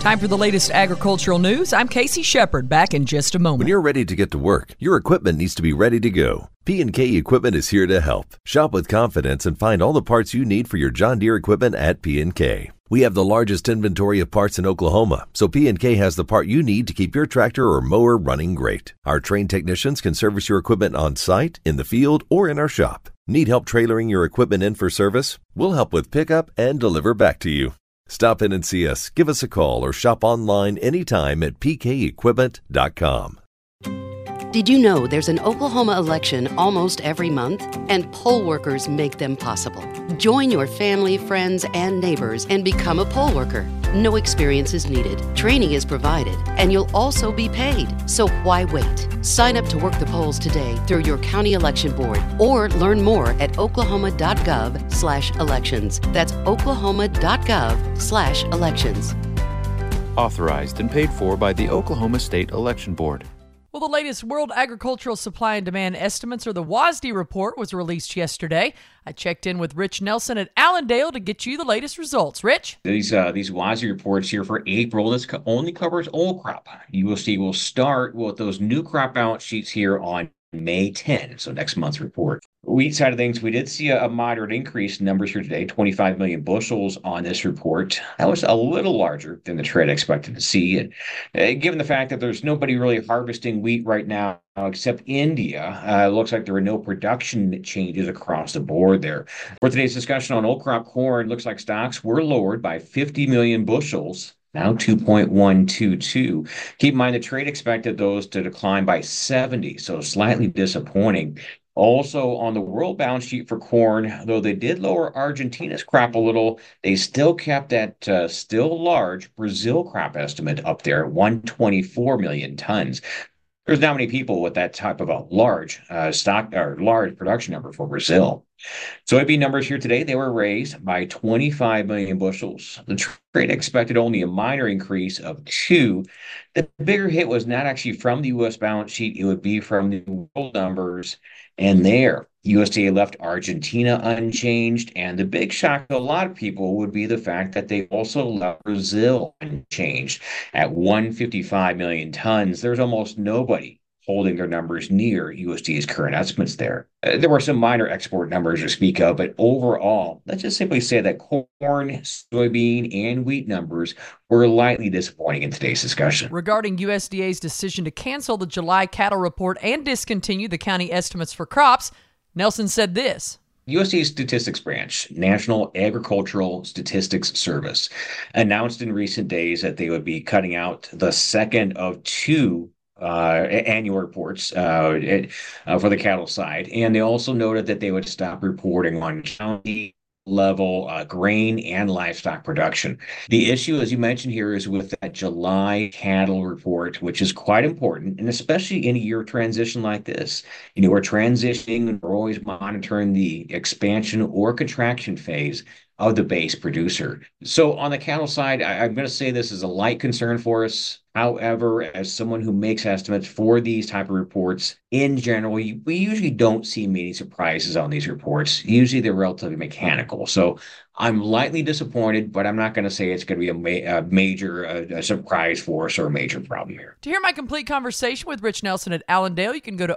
Time for the latest agricultural news. I'm Casey Shepard, back in just a moment. When you're ready to get to work, your equipment needs to be ready to go. P&K Equipment is here to help. Shop with confidence and find all the parts you need for your John Deere equipment at P&K. We have the largest inventory of parts in Oklahoma, so P&K has the part you need to keep your tractor or mower running great. Our trained technicians can service your equipment on site, in the field, or in our shop. Need help trailering your equipment in for service? We'll help with pickup and deliver back to you. Stop in and see us, give us a call, or shop online anytime at pkequipment.com. Did you know there's an Oklahoma election almost every month? And poll workers make them possible. Join your family, friends, and neighbors and become a poll worker. No experience is needed, training is provided, and you'll also be paid. So why wait? Sign up to work the polls today through your county election board or learn more at oklahoma.gov/elections. That's oklahoma.gov/elections. Authorized and paid for by the Oklahoma State Election Board. Well, the latest World Agricultural Supply and Demand estimates, or the WASDE report, was released yesterday. I checked in with Rich Nelson at Allendale to get you the latest results. Rich? These WASDE reports here for April, this only covers old crop. USDA will start with those new crop balance sheets here on May 10, so next month's report. Wheat side of things, we did see a moderate increase in numbers here today, 25 million bushels on this report. That was a little larger than the trade expected to see. And given the fact that there's nobody really harvesting wheat right now except India, it looks like there are no production changes across the board there. For today's discussion on old crop corn, looks like stocks were lowered by 50 million bushels. Now 2.122. Keep in mind the trade expected those to decline by 70, so slightly disappointing. Also on the world balance sheet for corn, though they did lower Argentina's crop a little, they still kept that still large Brazil crop estimate up there, 124 million tons. There's not many people with that type of a large stock or large production number for Brazil. Soybean numbers here today, they were raised by 25 million bushels. The trade expected only a minor increase of 2. The bigger hit was not actually from the U.S. balance sheet. It would be from the world numbers. And there, USDA left Argentina unchanged. And the big shock to a lot of people would be the fact that they also left Brazil unchanged at 155 million tons. There's almost nobody holding their numbers near USDA's current estimates there. There were some minor export numbers to speak of, but overall, let's just simply say that corn, soybean, and wheat numbers were lightly disappointing in today's discussion. Regarding USDA's decision to cancel the July cattle report and discontinue the county estimates for crops, Nelson said this. USDA's statistics branch, National Agricultural Statistics Service, announced in recent days that they would be cutting out the second of 2 annual reports for the cattle side. And they also noted that they would stop reporting on county level grain and livestock production. The issue, as you mentioned here, is with that July cattle report, which is quite important, and especially in a year of transition like this. You know, we're transitioning and we're always monitoring the expansion or contraction phase of the base producer. So on the cattle side, I'm going to say this is a light concern for us. However, as someone who makes estimates for these type of reports, in general, we usually don't see many surprises on these reports. Usually they're relatively mechanical. So I'm lightly disappointed, but I'm not going to say it's going to be a major surprise for us or a major problem here. To hear my complete conversation with Rich Nelson at Allendale, you can go to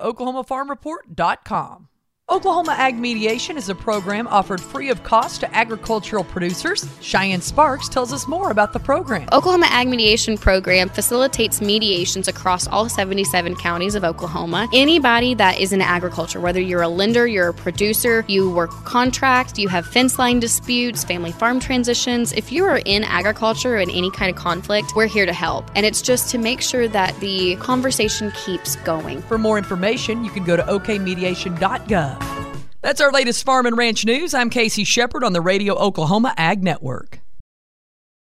oklahomafarmreport.com. Oklahoma Ag Mediation is a program offered free of cost to agricultural producers. Cheyenne Sparks tells us more about the program. Oklahoma Ag Mediation Program facilitates mediations across all 77 counties of Oklahoma. Anybody that is in agriculture, whether you're a lender, you're a producer, you work contracts, you have fence line disputes, family farm transitions, if you are in agriculture in any kind of conflict, we're here to help. And it's just to make sure that the conversation keeps going. For more information, you can go to okmediation.gov. That's our latest farm and ranch news. I'm Casey Shepard on the Radio Oklahoma Ag Network.